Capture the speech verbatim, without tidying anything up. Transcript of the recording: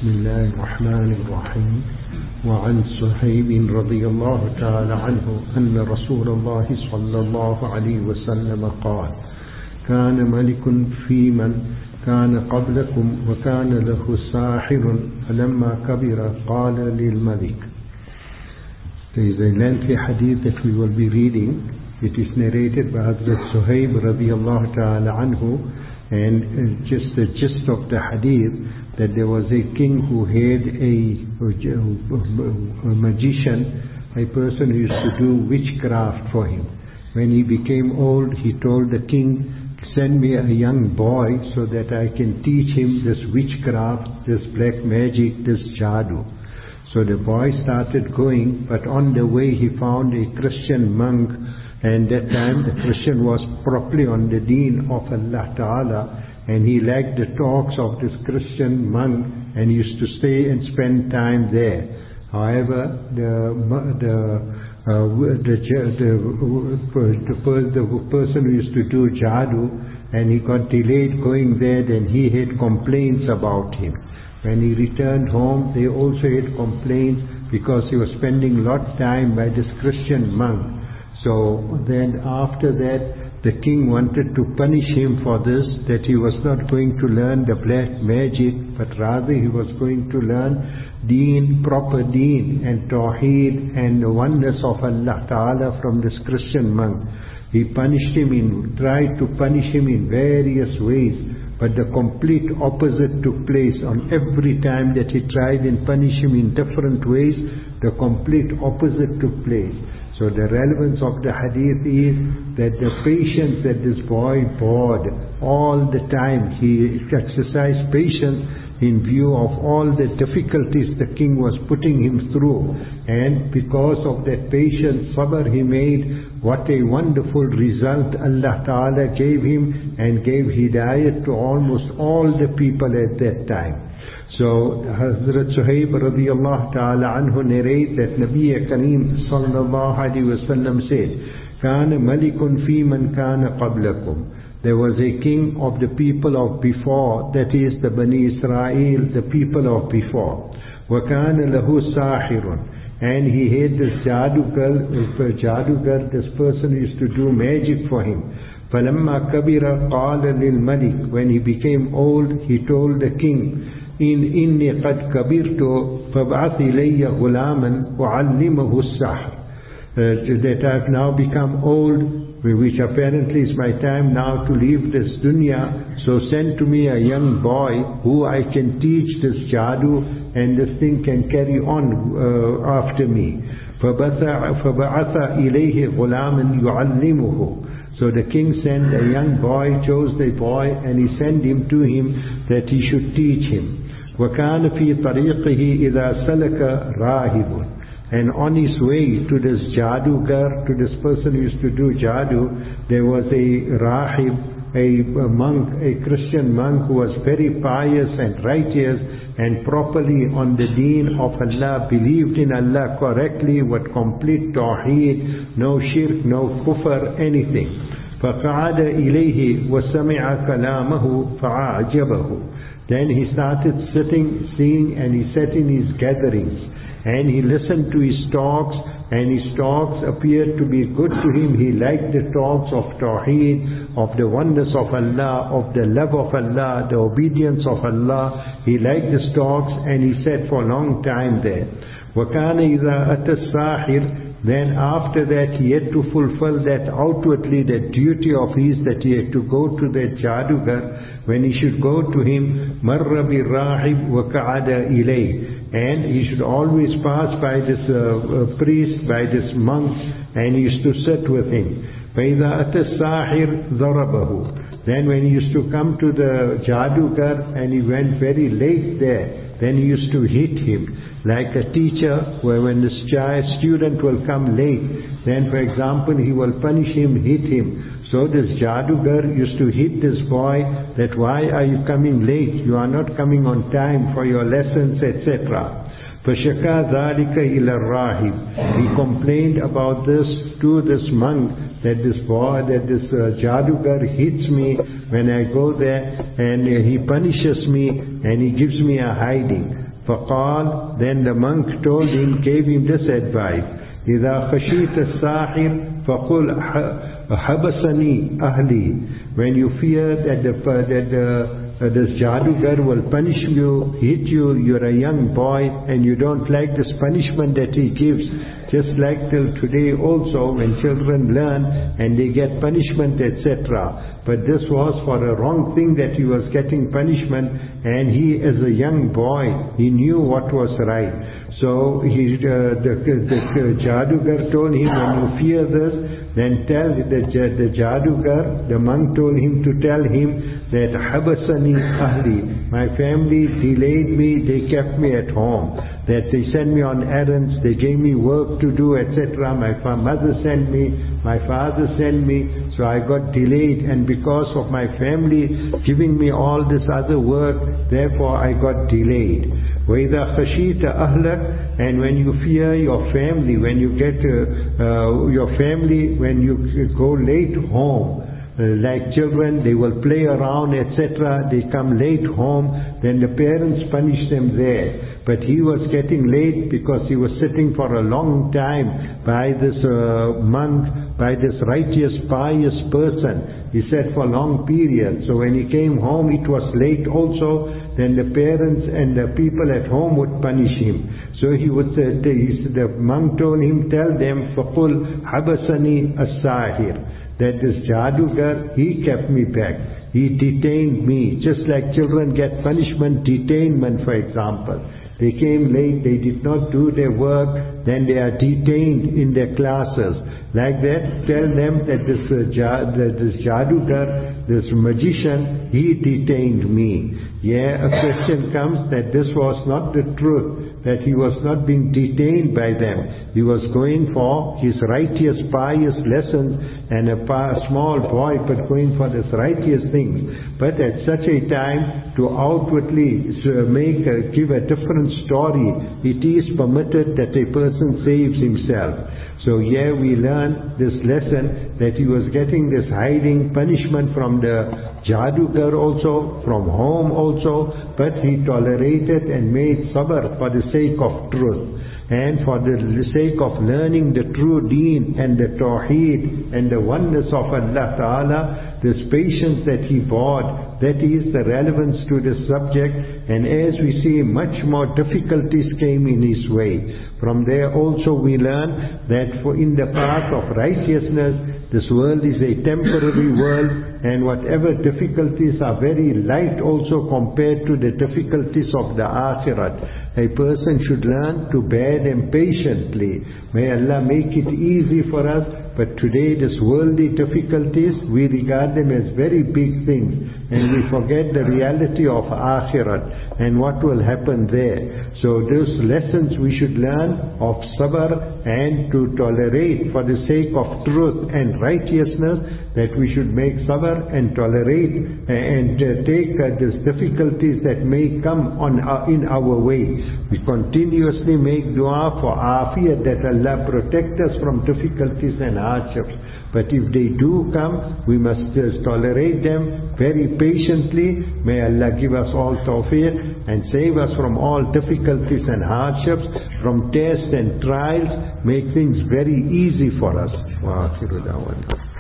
بسم الله الرحمن الرحيم. وعن صهيب رضي الله تعالى عنه أن رسول الله صلى الله عليه وسلم قال: كان ملك في من كان قبلكم وكان له ساحر فلما كبر قال للملك. There is a lengthy hadith that we will be reading. It is narrated by Hazrat Suhaib radiyallahu ta'ala anhu, and just the gist of the hadith, that there was a king who had a, a magician, a person who used to do witchcraft for him. When he became old, he told the king, send me a young boy so that I can teach him this witchcraft, this black magic, this jadoo. So the boy started going, but on the way he found a Christian monk, and that time the Christian was properly on the deen of Allah Ta'ala, and he liked the talks of this Christian monk and used to stay and spend time there. However, the the uh, the, the, the, the person who used to do jadoo, and he got delayed going there, then he had complaints about him. When he returned home, they also had complaints because he was spending a lot of time by this Christian monk. So then after that, the king wanted to punish him for this, that he was not going to learn the black magic, but rather he was going to learn deen, proper deen, and tawheed, and the oneness of Allah Ta'ala from this Christian monk. He punished him in, tried to punish him in various ways, but the complete opposite took place. On every time that he tried and punished him in different ways, the complete opposite took place. So the relevance of the hadith is that the patience that this boy bore all the time, he exercised patience in view of all the difficulties the king was putting him through. And because of that patience, sabr he made, what a wonderful result Allah Ta'ala gave him, and gave hidayat to almost all the people at that time. So Hazrat Suhaib radiyallahu ta'ala anhu narrates that Nabi Kareem sallallahu alayhi wa sallam said, Kana malikun fi man kana qablakum. There was a king of the people of before, that is the Bani Israel, the people of before. Wa kana lahu sahirun. And he had this jadugar, jadugar, this person used to do magic for him. فَلَمَّا كَبِرَ قَالَ لِلْمَلِكِ. When he became old, he told the king, إن إني قد كبرت فابعث إلي غلاما وعلمه السحر. That I have now become old, which apparently is my time now to leave this dunya, so send to me a young boy who I can teach this jadoo, and this thing can carry on uh, after me. فبعث إليه غلاما يعلمه. So the king sent a young boy, chose the boy, and he sent him to him that he should teach him. وَكَانَ فِي طَرِيقِهِ إِذَا سَلَكَ رَاهِبٌ. And on his way to this jadugar, to this person who used to do jadoo, there was a rahib, a monk, a Christian monk who was very pious and righteous and properly on the deen of Allah, believed in Allah correctly with complete tawheed, no shirk, no kufr, anything. فَقَعَدَ إِلَيْهِ وَسَمِعَ كَلَامَهُ فَعَعْجَبَهُ. Then he started sitting, seeing, and he sat in his gatherings, and he listened to his talks, and his talks appeared to be good to him. He liked the talks of Tawheed, of the oneness of Allah, of the love of Allah, the obedience of Allah. He liked his talks, and he sat for a long time there. وَكَانَ إِذَا أَتَى السَّاحِرُ. Then after that he had to fulfill that outwardly, that duty of his, that he had to go to that jadugar. When he should go to him, مَرَّ بِالرَّاحِبْ وَكَعَدَ إِلَيْهِ. And he should always pass by this uh, uh, priest, by this monk, and he used to sit with him. فَإِذَا أَتَى السَّاحِرُ ضَرَبَهُ. Then when he used to come to the jadugar and he went very late there, then he used to hit him. Like a teacher, where when the student will come late, then for example he will punish him, hit him. So this jadugar used to hit this boy, that why are you coming late? You are not coming on time for your lessons, et cetera. فَشَكَى ذَلِكَ إِلَى الرَّاهِبِ. He complained about this to this monk, that this boy, that this uh, jadugar hits me when I go there, and uh, he punishes me, and he gives me a hiding. فقال, then the monk told him, gave him this advice: إذا خشيت الساحر فقل حبسني أهلي. When you fear that the, that the Uh, this Jadugar will punish you, hit you, you're a young boy and you don't like this punishment that he gives. Just like till today also, when children learn and they get punishment, et cetera. But this was for a wrong thing that he was getting punishment, and he as a young boy, he knew what was right. So he, uh, the, the, the Jadugar told him, when you fear this, then tell the, the Jadugar, the monk told him to tell him that Habasani Ahli, my family delayed me, they kept me at home. That they sent me on errands, they gave me work to do, et cetera. My mother sent me, my father sent me, so I got delayed, and because of my family giving me all this other work, therefore I got delayed. وَإِذَا خَشِيتَ أَهْلَكَ, and when you fear your family, when you get uh, uh, your family, when you go late home, uh, like children, they will play around, et cetera. They come late home, then the parents punish them there. But he was getting late because he was sitting for a long time by this uh, monk, by this righteous, pious person. He said for long periods. So when he came home, it was late also. Then the parents and the people at home would punish him. So he would say, the monk told him, tell them, فَقُلْ حَبَسَنِي السَّاحِرُ, that this Jadugar, he kept me back. He detained me, just like children get punishment, detainment for example. They came late, they did not do their work, then they are detained in their classes. Like that, tell them that this, uh, ja, that this Jadugar, this magician, he detained me. Yeah, a question comes that this was not the truth, that he was not being detained by them. He was going for his righteous, pious lessons, and a small boy but going for this righteous things. But at such a time, to outwardly make a, give a different story, it is permitted that a person saves himself. So here we learn this lesson that he was getting this hiding punishment from the Jadugar also, from home also, but he tolerated and made sabr for the sake of truth. And for the sake of learning the true deen and the tawheed and the oneness of Allah Ta'ala, this patience that he bore, that is the relevance to this subject. And as we see, much more difficulties came in his way. From there also we learn that for in the path of righteousness, this world is a temporary world, and whatever difficulties are very light also compared to the difficulties of the Akhirat. A person should learn to bear them patiently. May Allah make it easy for us. But today this worldly difficulties, we regard them as very big things, and we forget the reality of Akhirat and what will happen there. So those lessons we should learn of sabr and to tolerate for the sake of truth and righteousness, that we should make sabr and tolerate and uh, take uh, these difficulties that may come on uh, in our way. We continuously make dua for afiyat, that Allah protect us from difficulties and hardships. But if they do come, we must just tolerate them very patiently. May Allah give us all tawfiq and save us from all difficulties and hardships, from tests and trials, make things very easy for us. Wa akhiru da'wana.